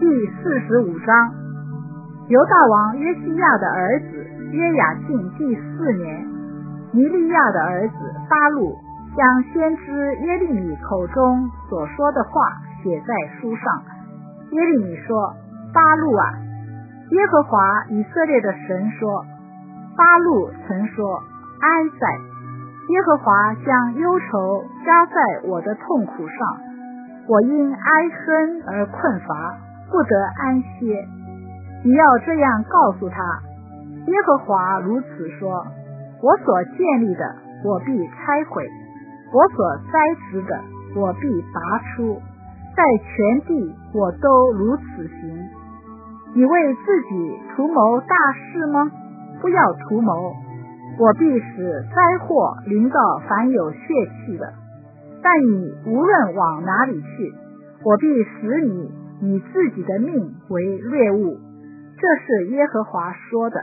第45章。犹大王约西亚的儿子约雅敬第4年，尼利亚的儿子巴录将先知耶利米口中所说的话写在书上。耶利米说：巴录啊，耶和华以色列的神说，巴录曾说，哀哉，耶和华将忧愁加在我的痛苦上，我因哀恨而困乏，不得安歇。你要这样告诉他，耶和华如此说，我所建立的我必拆毁，我所栽植的我必拔出，在全地我都如此行。你为自己图谋大事吗？不要图谋，我必使灾祸临到凡有血气的。但你无论往哪里去，我必使你以自己的命为掠物。这是耶和华说的。